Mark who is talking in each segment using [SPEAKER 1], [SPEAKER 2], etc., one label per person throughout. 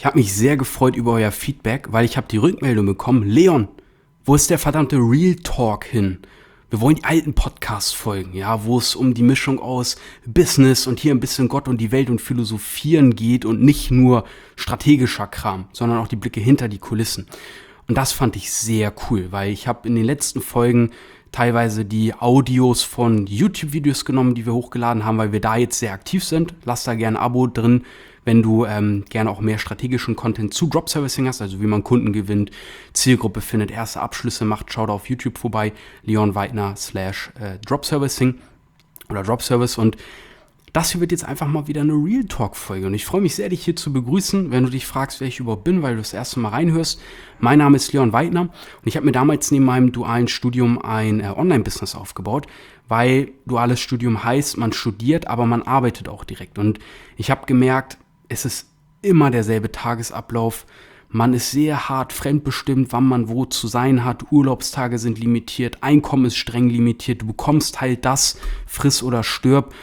[SPEAKER 1] Ich habe mich sehr gefreut über euer Feedback, weil ich habe die Rückmeldung bekommen, Leon, wo ist der verdammte Real Talk hin? Wir wollen die alten Podcast-Folgen, ja, wo es um die Mischung aus Business und hier ein bisschen Gott und die Welt und Philosophieren geht und nicht nur strategischer Kram, sondern auch die Blicke hinter die Kulissen. Und das fand ich sehr cool, weil ich habe in den letzten Folgen teilweise die Audios von YouTube-Videos genommen, die wir hochgeladen haben, weil wir da jetzt sehr aktiv sind. Lass da gerne ein Abo drin, wenn du gerne auch mehr strategischen Content zu Drop Servicing hast, also wie man Kunden gewinnt, Zielgruppe findet, erste Abschlüsse macht, schau da auf YouTube vorbei, Leon Weidner / Drop Servicing oder Drop Service. Und das hier wird jetzt einfach mal wieder eine Real Talk-Folge. Und ich freue mich sehr, dich hier zu begrüßen, wenn du dich fragst, wer ich überhaupt bin, weil du das erste Mal reinhörst. Mein Name ist Leon Weidner und ich habe mir damals neben meinem dualen Studium ein Online-Business aufgebaut, weil duales Studium heißt, man studiert, aber man arbeitet auch direkt. Und ich habe gemerkt, es ist immer derselbe Tagesablauf. Man ist sehr hart fremdbestimmt, wann man wo zu sein hat. Urlaubstage sind limitiert, Einkommen ist streng limitiert. Du bekommst halt das, friss oder stirb.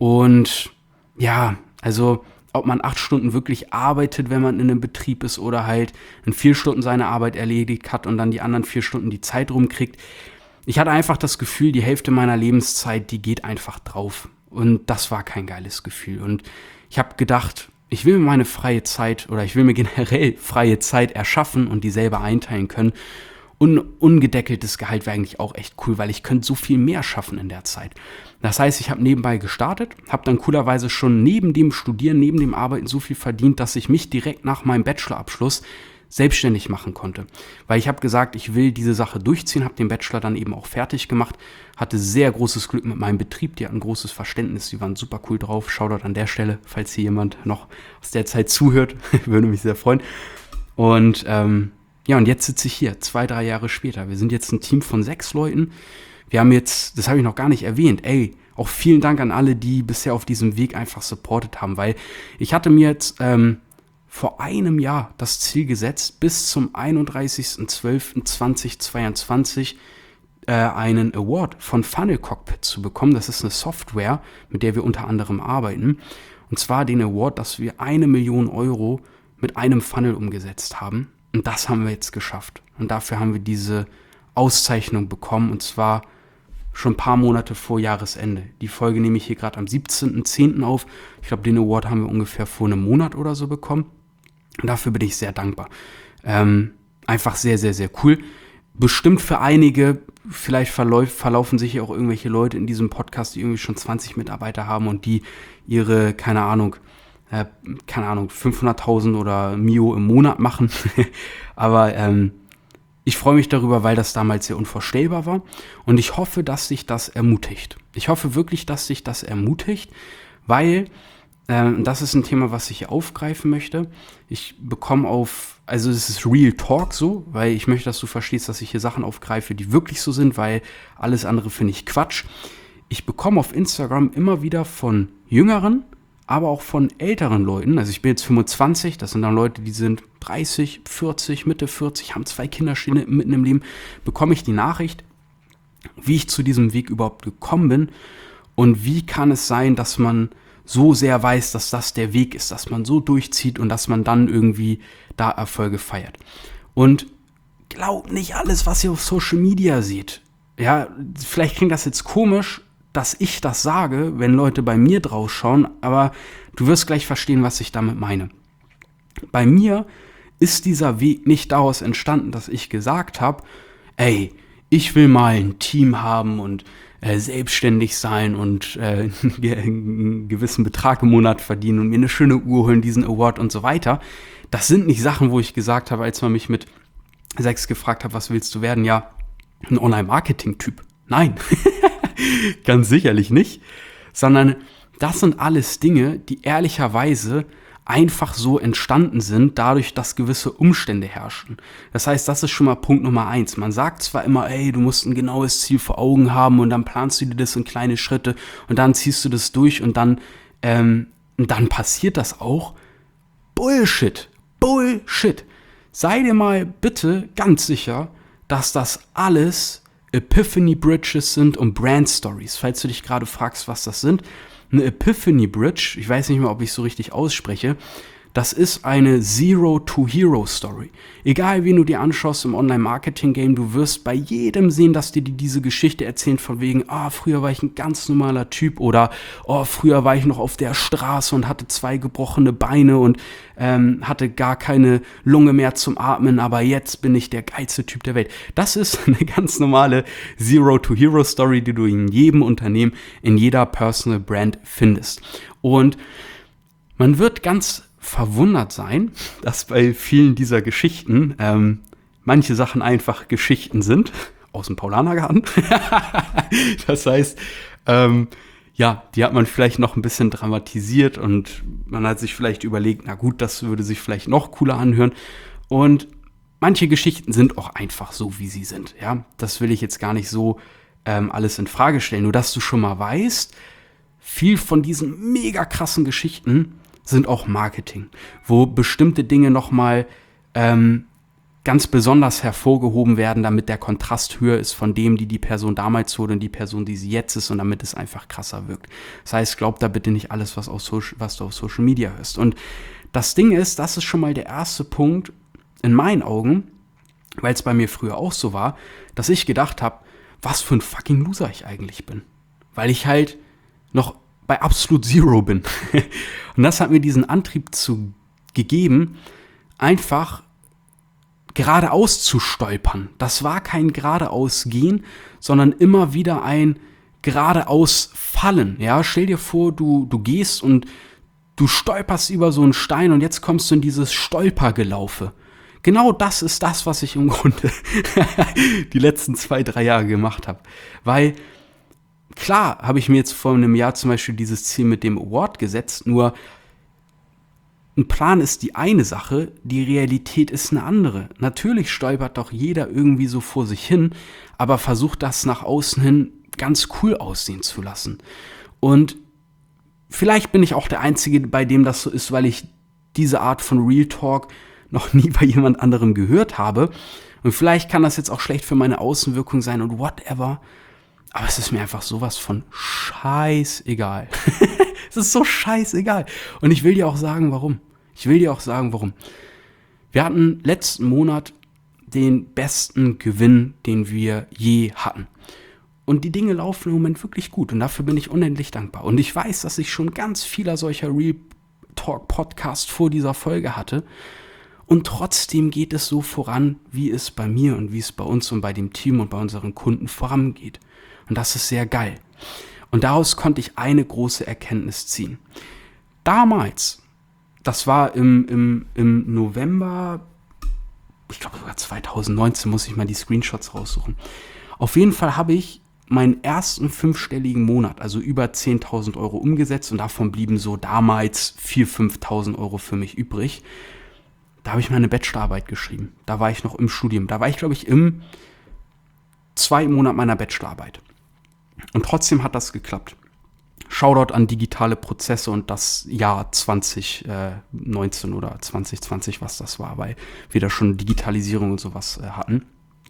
[SPEAKER 1] Und ja, also ob man 8 Stunden wirklich arbeitet, wenn man in einem Betrieb ist oder halt in 4 Stunden seine Arbeit erledigt hat und dann die anderen 4 Stunden die Zeit rumkriegt. Ich hatte einfach das Gefühl, die Hälfte meiner Lebenszeit, die geht einfach drauf. Und das war kein geiles Gefühl. Und ich habe gedacht, ich will mir meine freie Zeit oder ich will mir generell freie Zeit erschaffen und die selber einteilen können. Und ungedeckeltes Gehalt wäre eigentlich auch echt cool, weil ich könnte so viel mehr schaffen in der Zeit. Das heißt, ich habe nebenbei gestartet, habe dann coolerweise schon neben dem Studieren, neben dem Arbeiten so viel verdient, dass ich mich direkt nach meinem Bachelorabschluss selbstständig machen konnte. Weil ich habe gesagt, ich will diese Sache durchziehen, habe den Bachelor dann eben auch fertig gemacht, hatte sehr großes Glück mit meinem Betrieb, die hatten großes Verständnis, die waren super cool drauf. Shoutout an der Stelle, falls hier jemand noch aus der Zeit zuhört, würde mich sehr freuen. Und ja, und jetzt sitze ich hier, 2-3 Jahre später. Wir sind jetzt ein Team von 6 Leuten. Wir haben jetzt, das habe ich noch gar nicht erwähnt, auch vielen Dank an alle, die bisher auf diesem Weg einfach supportet haben, weil ich hatte mir jetzt vor einem Jahr das Ziel gesetzt, bis zum 31.12.2022 einen Award von Funnel Cockpit zu bekommen. Das ist eine Software, mit der wir unter anderem arbeiten. Und zwar den Award, dass wir 1 Million Euro mit einem Funnel umgesetzt haben. Und das haben wir jetzt geschafft. Und dafür haben wir diese Auszeichnung bekommen. Und zwar schon ein paar Monate vor Jahresende. Die Folge nehme ich hier gerade am 17.10. auf. Ich glaube, den Award haben wir ungefähr vor einem Monat oder so bekommen. Und dafür bin ich sehr dankbar. Einfach sehr, sehr, sehr cool. Bestimmt für einige, vielleicht verlaufen sich ja auch irgendwelche Leute in diesem Podcast, die irgendwie schon 20 Mitarbeiter haben und die ihre, keine Ahnung, 500.000 oder Mio im Monat machen. Aber ich freue mich darüber, weil das damals sehr unvorstellbar war. Und ich hoffe, dass sich das ermutigt. Ich hoffe wirklich, dass sich das ermutigt, weil das ist ein Thema, was ich hier aufgreifen möchte. Ich bekomme also es ist Real Talk so, weil ich möchte, dass du verstehst, dass ich hier Sachen aufgreife, die wirklich so sind, weil alles andere finde ich Quatsch. Ich bekomme auf Instagram immer wieder von Jüngeren, aber auch von älteren Leuten, also ich bin jetzt 25, das sind dann Leute, die sind 30, 40, Mitte 40, haben 2 Kinder stehen mitten im Leben, bekomme ich die Nachricht, wie ich zu diesem Weg überhaupt gekommen bin und wie kann es sein, dass man so sehr weiß, dass das der Weg ist, dass man so durchzieht und dass man dann irgendwie da Erfolge feiert. Und glaubt nicht alles, was ihr auf Social Media seht. Ja, vielleicht klingt das jetzt komisch, dass ich das sage, wenn Leute bei mir drauf schauen, aber du wirst gleich verstehen, was ich damit meine. Bei mir ist dieser Weg nicht daraus entstanden, dass ich gesagt habe, ich will mal ein Team haben und selbstständig sein und einen gewissen Betrag im Monat verdienen und mir eine schöne Uhr holen, diesen Award und so weiter. Das sind nicht Sachen, wo ich gesagt habe, als man mich mit 6 gefragt hat, was willst du werden? Ja, ein Online-Marketing-Typ. Nein, ganz sicherlich nicht, sondern das sind alles Dinge, die ehrlicherweise einfach so entstanden sind, dadurch, dass gewisse Umstände herrschen. Das heißt, das ist schon mal Punkt Nummer 1. Man sagt zwar immer, du musst ein genaues Ziel vor Augen haben und dann planst du dir das in kleine Schritte und dann ziehst du das durch und dann passiert das auch. Bullshit. Sei dir mal bitte ganz sicher, dass das alles Epiphany Bridges sind und Brand Stories. Falls du dich gerade fragst, was das sind. Eine Epiphany Bridge, ich weiß nicht mehr, ob ich es so richtig ausspreche, Das ist eine Zero-to-Hero-Story. Egal, wen du dir anschaust im Online-Marketing-Game, du wirst bei jedem sehen, dass die dir diese Geschichte erzählen von wegen, früher war ich ein ganz normaler Typ oder früher war ich noch auf der Straße und hatte 2 gebrochene Beine und hatte gar keine Lunge mehr zum Atmen, aber jetzt bin ich der geilste Typ der Welt. Das ist eine ganz normale Zero-to-Hero-Story, die du in jedem Unternehmen, in jeder Personal Brand findest. Und man wird ganz verwundert sein, dass bei vielen dieser Geschichten manche Sachen einfach Geschichten sind, aus dem Paulanergarten. Das heißt, die hat man vielleicht noch ein bisschen dramatisiert und man hat sich vielleicht überlegt, na gut, das würde sich vielleicht noch cooler anhören. Und manche Geschichten sind auch einfach so, wie sie sind. Ja, das will ich jetzt gar nicht so alles in Frage stellen. Nur, dass du schon mal weißt, viel von diesen mega krassen Geschichten sind auch Marketing, wo bestimmte Dinge nochmal ganz besonders hervorgehoben werden, damit der Kontrast höher ist von dem, die Person damals wurde und die Person, die sie jetzt ist und damit es einfach krasser wirkt. Das heißt, glaub da bitte nicht alles, was du auf Social Media hörst. Und das Ding ist, das ist schon mal der erste Punkt in meinen Augen, weil es bei mir früher auch so war, dass ich gedacht habe, was für ein fucking Loser ich eigentlich bin. Weil ich halt noch bei Absolute Zero bin. Und das hat mir diesen Antrieb gegeben, einfach geradeaus zu stolpern. Das war kein geradeaus gehen, sondern immer wieder ein geradeaus fallen. Ja, stell dir vor, du gehst und du stolperst über so einen Stein und jetzt kommst du in dieses Stolpergelaufe. Genau das ist das, was ich im Grunde die letzten 2-3 Jahre gemacht habe. Weil klar habe ich mir jetzt vor einem Jahr zum Beispiel dieses Ziel mit dem Award gesetzt, nur ein Plan ist die eine Sache, die Realität ist eine andere. Natürlich stolpert doch jeder irgendwie so vor sich hin, aber versucht das nach außen hin ganz cool aussehen zu lassen. Und vielleicht bin ich auch der Einzige, bei dem das so ist, weil ich diese Art von Real Talk noch nie bei jemand anderem gehört habe. Und vielleicht kann das jetzt auch schlecht für meine Außenwirkung sein und whatever. Aber es ist mir einfach sowas von scheißegal. Es ist so scheißegal. Und ich will dir auch sagen, warum. Wir hatten letzten Monat den besten Gewinn, den wir je hatten. Und die Dinge laufen im Moment wirklich gut. Und dafür bin ich unendlich dankbar. Und ich weiß, dass ich schon ganz vieler solcher Real Talk Podcasts vor dieser Folge hatte. Und trotzdem geht es so voran, wie es bei mir und wie es bei uns und bei dem Team und bei unseren Kunden vorangeht. Und das ist sehr geil. Und daraus konnte ich eine große Erkenntnis ziehen. Damals, das war im November, ich glaube sogar 2019, muss ich mal die Screenshots raussuchen. Auf jeden Fall habe ich meinen ersten 5-stelligen Monat, also über 10.000 Euro umgesetzt und davon blieben so damals 4.000, 5.000 Euro für mich übrig. Da habe ich meine Bachelorarbeit geschrieben. Da war ich noch im Studium. Da war ich, glaube ich, im 2. Monat meiner Bachelorarbeit. Und trotzdem hat das geklappt. Shoutout an digitale Prozesse und das Jahr 2019 oder 2020, was das war, weil wir da schon Digitalisierung und sowas hatten.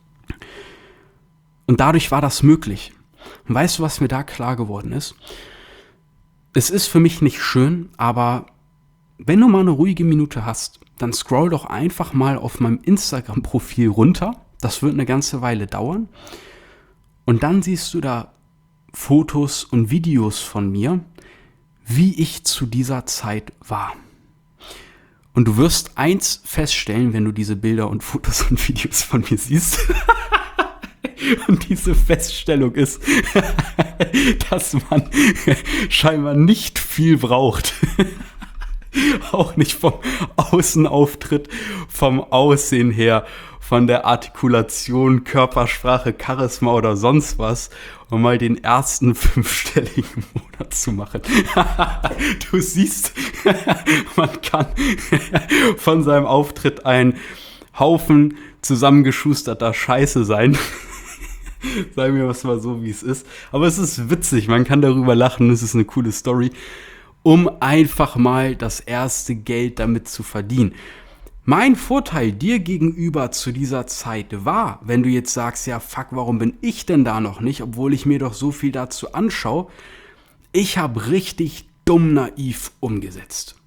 [SPEAKER 1] Und dadurch war das möglich. Und weißt du, was mir da klar geworden ist? Es ist für mich nicht schön, aber wenn du mal eine ruhige Minute hast, dann scroll doch einfach mal auf meinem Instagram-Profil runter. Das wird eine ganze Weile dauern. Und dann siehst du da Fotos und Videos von mir, wie ich zu dieser Zeit war. Und du wirst eins feststellen, wenn du diese Bilder und Fotos und Videos von mir siehst. Und diese Feststellung ist, dass man scheinbar nicht viel braucht. Auch nicht vom Außenauftritt, vom Aussehen her, von der Artikulation, Körpersprache, Charisma oder sonst was, um mal den ersten 5-stelligen Monat zu machen. Du siehst, man kann von seinem Auftritt ein Haufen zusammengeschusterter Scheiße sein. Sagen wir es mal so, wie es ist. Aber es ist witzig, man kann darüber lachen, es ist eine coole Story, um einfach mal das erste Geld damit zu verdienen. Mein Vorteil dir gegenüber zu dieser Zeit war, wenn du jetzt sagst, ja fuck, warum bin ich denn da noch nicht, obwohl ich mir doch so viel dazu anschaue, ich habe richtig dumm naiv umgesetzt.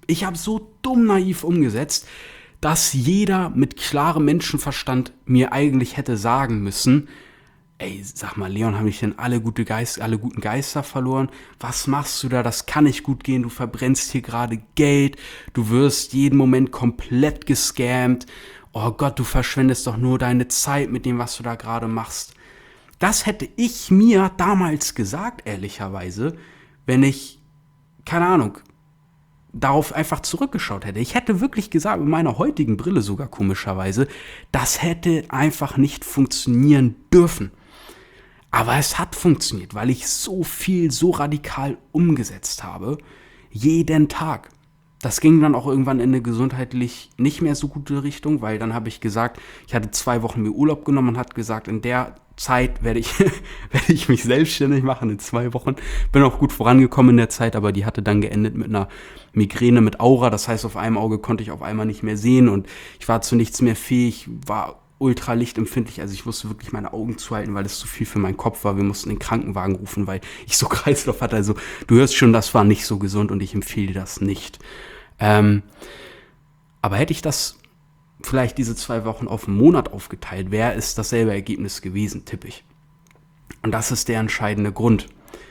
[SPEAKER 1] Ich habe so dumm naiv umgesetzt, dass jeder mit klarem Menschenverstand mir eigentlich hätte sagen müssen, ey, sag mal, Leon, haben dich denn alle guten Geister verloren? Was machst du da? Das kann nicht gut gehen. Du verbrennst hier gerade Geld. Du wirst jeden Moment komplett gescammt. Oh Gott, du verschwendest doch nur deine Zeit mit dem, was du da gerade machst. Das hätte ich mir damals gesagt, ehrlicherweise, wenn ich, keine Ahnung, darauf einfach zurückgeschaut hätte. Ich hätte wirklich gesagt, mit meiner heutigen Brille sogar komischerweise, das hätte einfach nicht funktionieren dürfen. Aber es hat funktioniert, weil ich so viel, so radikal umgesetzt habe. Jeden Tag. Das ging dann auch irgendwann in eine gesundheitlich nicht mehr so gute Richtung, weil dann habe ich gesagt, ich hatte 2 Wochen mir Urlaub genommen und hat gesagt, in der Zeit werde ich mich selbstständig machen, in 2 Wochen. Bin auch gut vorangekommen in der Zeit, aber die hatte dann geendet mit einer Migräne mit Aura. Das heißt, auf einem Auge konnte ich auf einmal nicht mehr sehen und ich war zu nichts mehr fähig, war ultra lichtempfindlich, also ich musste wirklich meine Augen zuhalten, weil es zu viel für meinen Kopf war. Wir mussten den Krankenwagen rufen, weil ich so Kreislauf hatte. Also du hörst schon, das war nicht so gesund und ich empfehle dir das nicht. Aber hätte ich das vielleicht diese 2 Wochen auf einen Monat aufgeteilt, wäre es dasselbe Ergebnis gewesen, tippe ich. Und das ist der entscheidende Grund.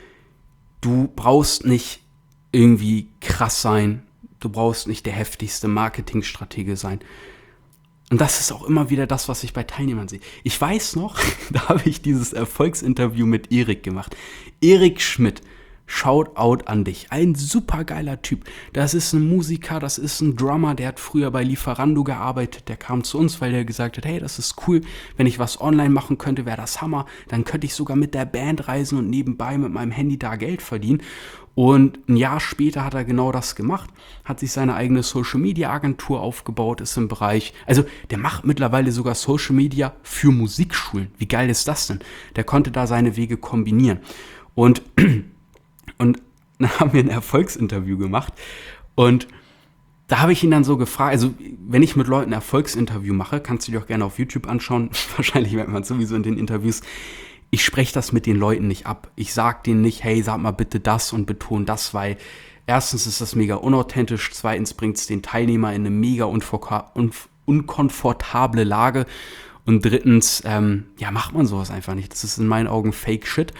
[SPEAKER 1] Du brauchst nicht irgendwie krass sein, du brauchst nicht der heftigste Marketingstratege sein. Und das ist auch immer wieder das, was ich bei Teilnehmern sehe. Ich weiß noch, da habe ich dieses Erfolgsinterview mit Erik gemacht. Erik Schmidt, Shoutout an dich. Ein supergeiler Typ. Das ist ein Musiker, das ist ein Drummer, der hat früher bei Lieferando gearbeitet. Der kam zu uns, weil der gesagt hat, hey, das ist cool, wenn ich was online machen könnte, wäre das Hammer. Dann könnte ich sogar mit der Band reisen und nebenbei mit meinem Handy da Geld verdienen. Und ein Jahr später hat er genau das gemacht, hat sich seine eigene Social-Media-Agentur aufgebaut, ist im Bereich, also der macht mittlerweile sogar Social-Media für Musikschulen. Wie geil ist das denn? Der konnte da seine Wege kombinieren. Und dann haben wir ein Erfolgsinterview gemacht und da habe ich ihn dann so gefragt, also wenn ich mit Leuten ein Erfolgsinterview mache, kannst du dir auch gerne auf YouTube anschauen, wahrscheinlich merkt man sowieso in den Interviews, ich spreche das mit den Leuten nicht ab. Ich sage denen nicht, hey, sag mal bitte das und betone das, weil erstens ist das mega unauthentisch, zweitens bringt es den Teilnehmer in eine mega unkomfortable Lage und drittens, macht man sowas einfach nicht. Das ist in meinen Augen Fake Shit.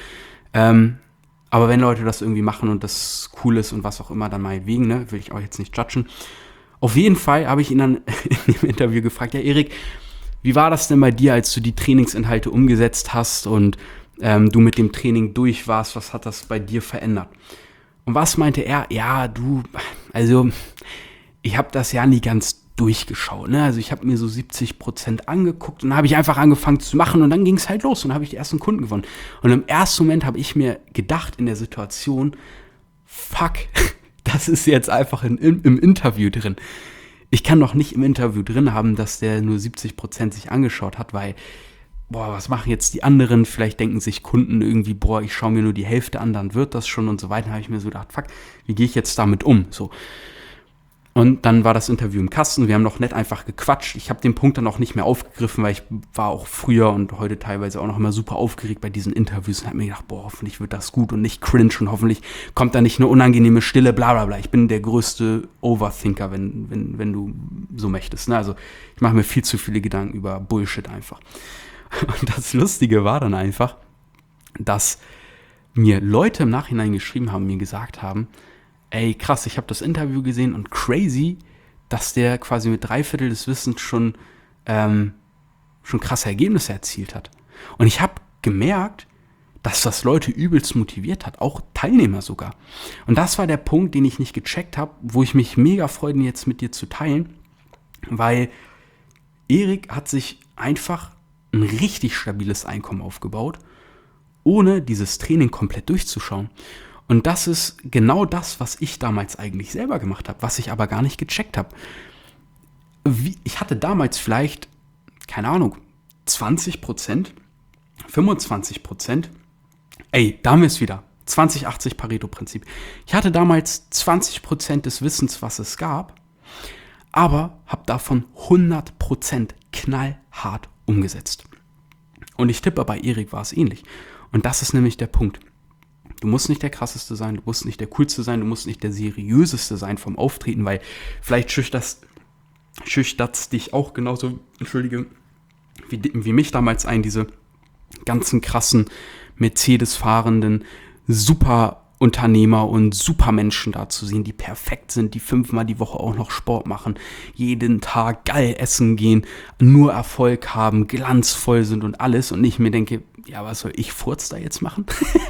[SPEAKER 1] Aber wenn Leute das irgendwie machen und das cool ist und was auch immer, dann meinetwegen, ne, will ich auch jetzt nicht judgen. Auf jeden Fall habe ich ihn dann in dem Interview gefragt, ja Erik, wie war das denn bei dir, als du die Trainingsinhalte umgesetzt hast und du mit dem Training durch warst? Was hat das bei dir verändert? Und was meinte er? Ja, also ich habe das ja nie ganz durchgeschaut. Ne? Also ich habe mir so 70% angeguckt und dann habe ich einfach angefangen zu machen und dann ging es halt los und dann habe ich die ersten Kunden gewonnen. Und im ersten Moment habe ich mir gedacht in der Situation, fuck, das ist jetzt einfach im Interview drin. Ich kann doch nicht im Interview drin haben, dass der nur 70% sich angeschaut hat, weil, was machen jetzt die anderen? Vielleicht denken sich Kunden irgendwie, ich schaue mir nur die Hälfte an, dann wird das schon und so weiter. Da habe ich mir so gedacht, fuck, wie gehe ich jetzt damit um? So. Und dann war das Interview im Kasten, wir haben noch nett einfach gequatscht. Ich habe den Punkt dann auch nicht mehr aufgegriffen, weil ich war auch früher und heute teilweise auch noch immer super aufgeregt bei diesen Interviews und habe mir gedacht, hoffentlich wird das gut und nicht cringe und hoffentlich kommt da nicht eine unangenehme Stille, bla bla bla. Ich bin der größte Overthinker, wenn du so möchtest. Ne? Also ich mache mir viel zu viele Gedanken über Bullshit einfach. Und das Lustige war dann einfach, dass mir Leute im Nachhinein geschrieben haben, mir gesagt haben, ey, krass, ich habe das Interview gesehen und crazy, dass der quasi mit 3/4 des Wissens schon krasse Ergebnisse erzielt hat. Und ich habe gemerkt, dass das Leute übelst motiviert hat, auch Teilnehmer sogar. Und das war der Punkt, den ich nicht gecheckt habe, wo ich mich mega freue, den jetzt mit dir zu teilen, weil Erik hat sich einfach ein richtig stabiles Einkommen aufgebaut, ohne dieses Training komplett durchzuschauen. Und das ist genau das, was ich damals eigentlich selber gemacht habe, was ich aber gar nicht gecheckt habe. Ich hatte damals vielleicht, keine Ahnung, 20%, 25%. Ey, da haben wir es wieder. 20-80 Pareto-Prinzip. Ich hatte damals 20% des Wissens, was es gab, aber habe davon 100% knallhart umgesetzt. Und ich tippe, bei Erik war es ähnlich. Und das ist nämlich der Punkt. Du musst nicht der krasseste sein, du musst nicht der coolste sein, du musst nicht der seriöseste sein vom Auftreten, weil vielleicht schüchtert's dich auch genauso, wie mich damals ein, diese ganzen krassen Mercedes-fahrenden Superunternehmer und Supermenschen da zu sehen, die perfekt sind, die 5-mal die Woche auch noch Sport machen, jeden Tag geil essen gehen, nur Erfolg haben, glanzvoll sind und alles und ich mir denke, ja, was soll ich Furz da jetzt machen?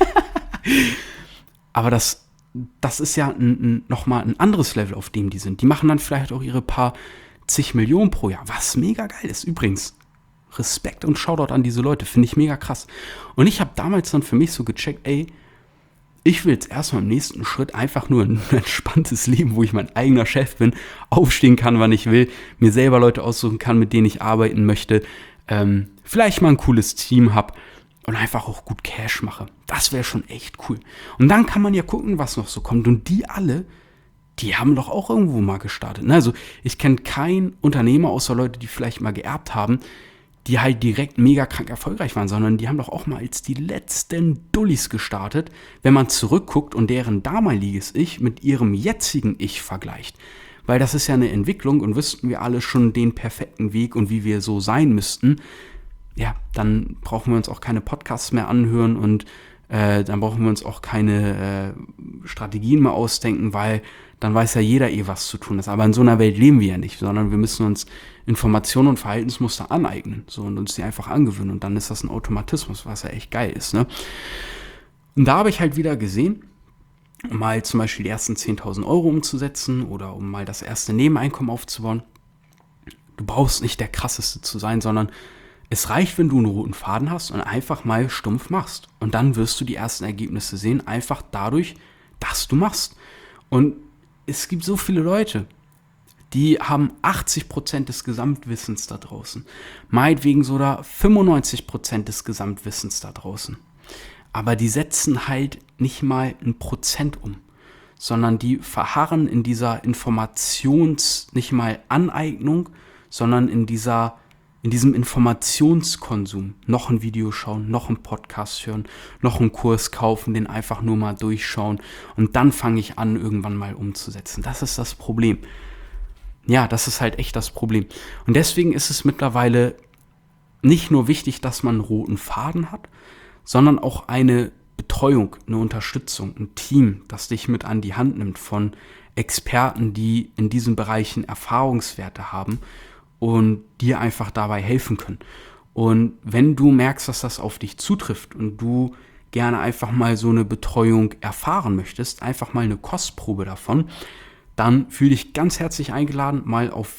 [SPEAKER 1] Aber das ist ja nochmal ein anderes Level, auf dem die sind. Die machen dann vielleicht auch ihre paar zig Millionen pro Jahr, was mega geil ist. Übrigens, Respekt und Shoutout an diese Leute, finde ich mega krass. Und ich habe damals dann für mich so gecheckt, ey, ich will jetzt erstmal im nächsten Schritt einfach nur ein entspanntes Leben, wo ich mein eigener Chef bin, aufstehen kann, wann ich will, mir selber Leute aussuchen kann, mit denen ich arbeiten möchte, vielleicht mal ein cooles Team habe und einfach auch gut Cash mache. Das wäre schon echt cool. Und dann kann man ja gucken, was noch so kommt. Und die alle, die haben doch auch irgendwo mal gestartet. Also ich kenne keinen Unternehmer, außer Leute, die vielleicht mal geerbt haben, die halt direkt mega krank erfolgreich waren, sondern die haben doch auch mal als die letzten Dullis gestartet, wenn man zurückguckt und deren damaliges Ich mit ihrem jetzigen Ich vergleicht. Weil das ist ja eine Entwicklung und wüssten wir alle schon den perfekten Weg und wie wir so sein müssten, ja, dann brauchen wir uns auch keine Podcasts mehr anhören und dann brauchen wir uns auch keine Strategien mehr ausdenken, weil dann weiß ja jeder was zu tun ist. Aber in so einer Welt leben wir ja nicht, sondern wir müssen uns Informationen und Verhaltensmuster aneignen so und uns die einfach angewöhnen. Und dann ist das ein Automatismus, was ja echt geil ist. Ne? Und da habe ich halt wieder gesehen, um mal zum Beispiel die ersten 10.000 Euro umzusetzen oder um mal das erste Nebeneinkommen aufzubauen. Du brauchst nicht der Krasseste zu sein, sondern es reicht, wenn du einen roten Faden hast und einfach mal stumpf machst. Und dann wirst du die ersten Ergebnisse sehen, einfach dadurch, dass du machst. Und es gibt so viele Leute, die haben 80% des Gesamtwissens da draußen. Meinetwegen sogar 95% des Gesamtwissens da draußen. Aber die setzen halt nicht mal 1% um, sondern die verharren in dieser nicht mal Aneignung, sondern in diesem Informationskonsum. Noch ein Video schauen, noch einen Podcast hören, noch einen Kurs kaufen, den einfach nur mal durchschauen und dann fange ich an, irgendwann mal umzusetzen. Das ist das Problem. Ja, das ist halt echt das Problem. Und deswegen ist es mittlerweile nicht nur wichtig, dass man einen roten Faden hat, sondern auch eine Betreuung, eine Unterstützung, ein Team, das dich mit an die Hand nimmt von Experten, die in diesen Bereichen Erfahrungswerte haben und dir einfach dabei helfen können. Und wenn du merkst, dass das auf dich zutrifft und du gerne einfach mal so eine Betreuung erfahren möchtest, einfach mal eine Kostprobe davon, dann fühle dich ganz herzlich eingeladen, mal auf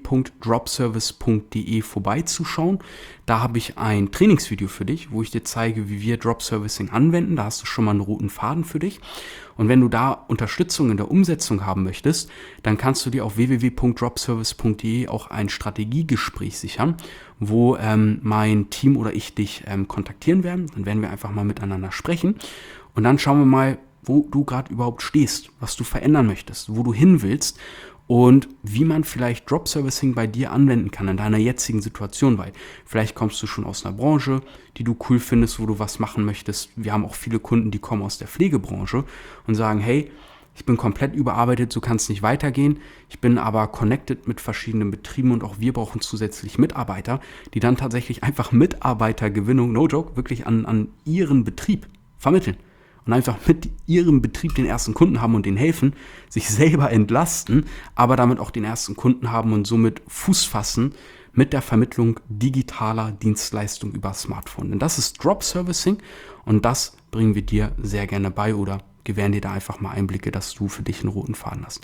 [SPEAKER 1] www.dropservice.de vorbeizuschauen. Da habe ich ein Trainingsvideo für dich, wo ich dir zeige, wie wir Dropservicing anwenden. Da hast du schon mal einen roten Faden für dich. Und wenn du da Unterstützung in der Umsetzung haben möchtest, dann kannst du dir auf www.dropservice.de auch ein Strategiegespräch sichern, wo mein Team oder ich dich kontaktieren werden. Dann werden wir einfach mal miteinander sprechen und dann schauen wir mal, wo du gerade überhaupt stehst, was du verändern möchtest, wo du hin willst und wie man vielleicht Dropservicing bei dir anwenden kann in deiner jetzigen Situation, weil vielleicht kommst du schon aus einer Branche, die du cool findest, wo du was machen möchtest. Wir haben auch viele Kunden, die kommen aus der Pflegebranche und sagen, hey, ich bin komplett überarbeitet, so kann es nicht weitergehen. Ich bin aber connected mit verschiedenen Betrieben und auch wir brauchen zusätzlich Mitarbeiter, die dann tatsächlich einfach Mitarbeitergewinnung, no joke, wirklich an ihren Betrieb vermitteln. Und einfach mit ihrem Betrieb den ersten Kunden haben und denen helfen, sich selber entlasten, aber damit auch den ersten Kunden haben und somit Fuß fassen mit der Vermittlung digitaler Dienstleistungen über Smartphone. Denn das ist Drop-Servicing und das bringen wir dir sehr gerne bei oder gewähren dir da einfach mal Einblicke, dass du für dich einen roten Faden hast.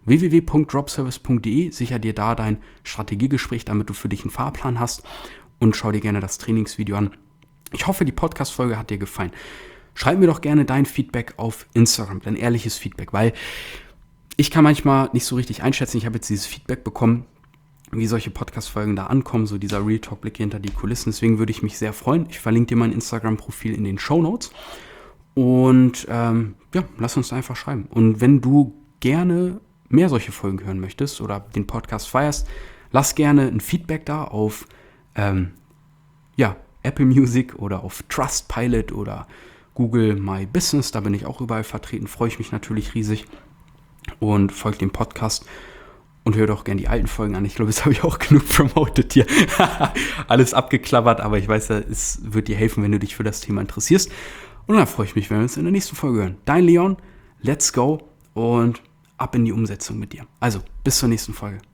[SPEAKER 1] www.dropservice.de, sicher dir da dein Strategiegespräch, damit du für dich einen Fahrplan hast und schau dir gerne das Trainingsvideo an. Ich hoffe, die Podcast-Folge hat dir gefallen. Schreib mir doch gerne dein Feedback auf Instagram, dein ehrliches Feedback, weil ich kann manchmal nicht so richtig einschätzen. Ich habe jetzt dieses Feedback bekommen, wie solche Podcast-Folgen da ankommen, so dieser Real Talk-Blick hinter die Kulissen. Deswegen würde ich mich sehr freuen. Ich verlinke dir mein Instagram-Profil in den Shownotes und lass uns da einfach schreiben. Und wenn du gerne mehr solche Folgen hören möchtest oder den Podcast feierst, lass gerne ein Feedback da auf Apple Music oder auf Trustpilot oder Google My Business, da bin ich auch überall vertreten, freue ich mich natürlich riesig. Und folgt dem Podcast und hört auch gerne die alten Folgen an. Ich glaube, das habe ich auch genug promoted hier. Alles abgeklappert, aber ich weiß ja, es wird dir helfen, wenn du dich für das Thema interessierst. Und dann freue ich mich, wenn wir uns in der nächsten Folge hören. Dein Leon, let's go und ab in die Umsetzung mit dir. Also, bis zur nächsten Folge.